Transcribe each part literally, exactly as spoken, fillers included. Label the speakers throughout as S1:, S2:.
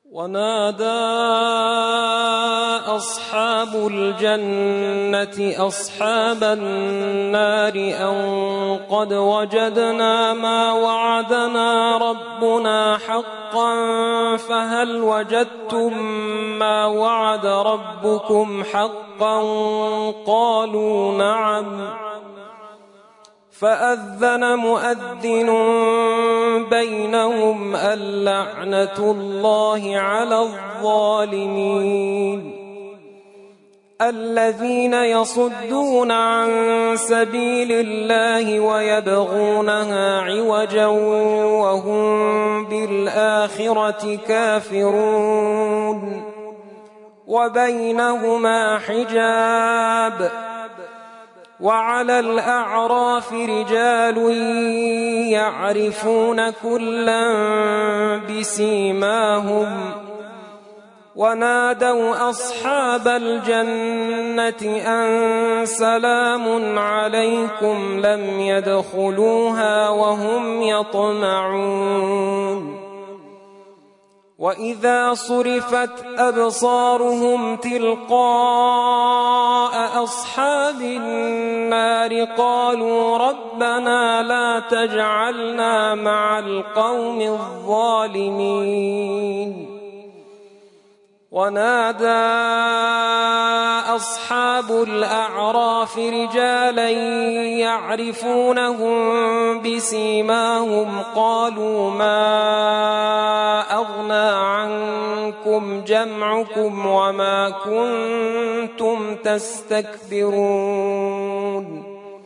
S1: ونادى أصحاب الجنة أصحاب النار أن قد وجدنا ما وعدنا ربنا حقا فهل وجدتم ما وعد ربكم حقا؟ قالوا نعم. فأذن مؤذن بينهم اللعنة الله على الظالمين الذين يصدون عن سبيل الله ويبغونها عوجا وهم بالآخرة كافرون وبينهما حجاب. وعلى الأعراف رجال يعرفون كلا بسيماهم ونادوا أصحاب الجنة أن سلام عليكم لم يدخلوها وهم يطمعون. وإذا صرفت أبصارهم تلقاء أصحاب النار قالوا ربنا لا تجعلنا مع القوم الظالمين. ونادى أصحاب الأعراف رجالا يعرفونهم بسيماهم قالوا ما أغنى عنكم جمعكم وما كنتم تستكبرون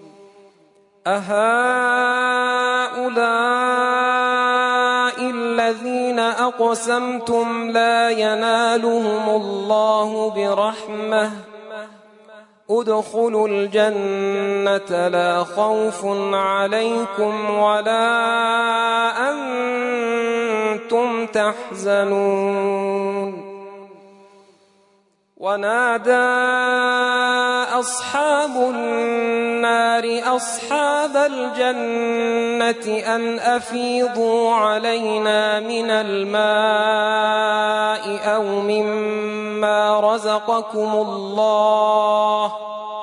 S1: أهؤلاء الذين أقسمتم لا ينالهم الله برحمة ادخلوا الجنة لا خوف عليكم ولا أنتم تحزنون. ونادى أصحاب النار أصحاب الجنة أن أفيضوا علينا من الماء أو مما رزقكم الله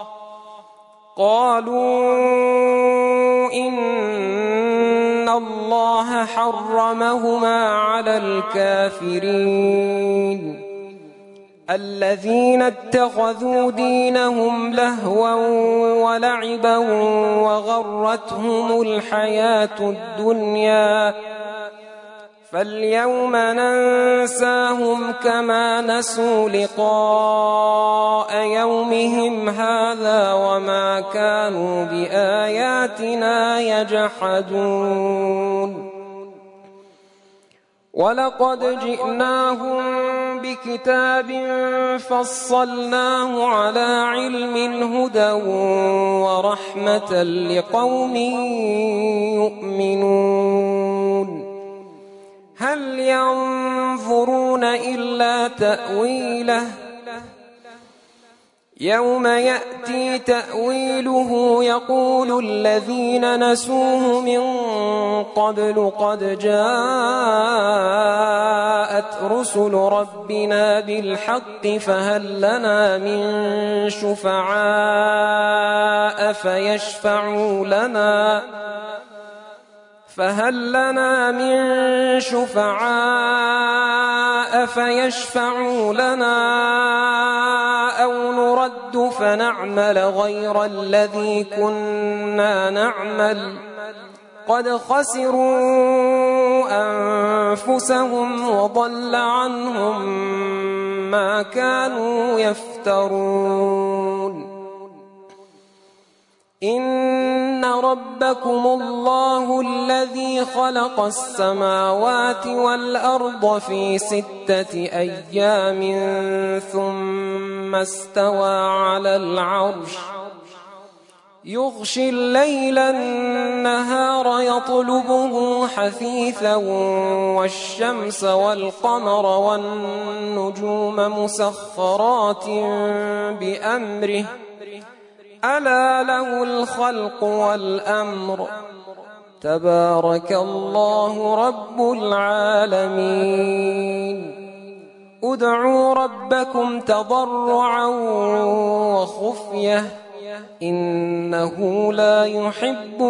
S1: قالوا إن الله حرمهما على الكافرين الذين اتخذوا دينهم لهوا ولعبا وغرتهم الحياة الدنيا فاليوم ننساهم كما نسوا لقاء يومهم هذا وما كانوا بآياتنا يجحدون. ولقد جئناهم بكتاب فصلناه على علم هدى ورحمة لقوم يؤمنون هل ينظرون إلا تأويله يوم يأتي تأويله يقول الذين نسوه من قبل قد جاءت رسل ربنا بالحق فهل لنا من شفعاء فيشفعوا لنا فهل لنا من شفعاء فيشفعوا لنا أو نرد فنعمل غير الذي كنا نعمل قد خسروا أنفسهم وضل عنهم ما كانوا يفترون. إن ربكم الله الذي خلق السماوات والأرض في ستة أيام ثم استوى على العرش يغشي الليل النهار يطلبه حثيثا والشمس والقمر والنجوم مسخرات بأمره ألا له الخلق والأمر تبارك الله رب العالمين. ادعوا ربكم تضرعا وخفية إنه لا يحب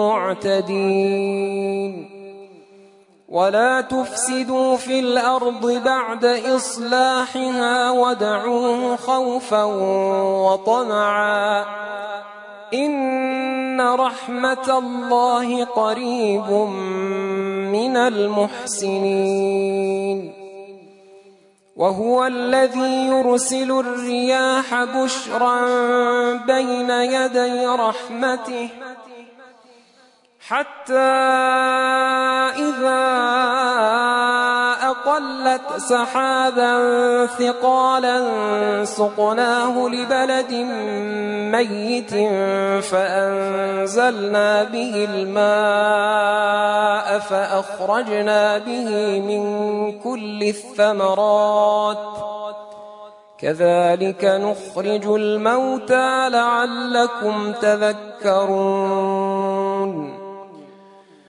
S1: المعتدين ولا تفسدوا في الأرض بعد إصلاحها وادعوه خوفا وطمعا إن رحمة الله قريب من المحسنين وهو الذي يرسل الرياح بشرا بين يدي رحمته حتى إذا أقلت سحابا ثقالا سقناه لبلد ميت فأنزلنا به الماء فأخرجنا به من كل الثمرات كذلك نخرج الموتى لعلكم تذكرون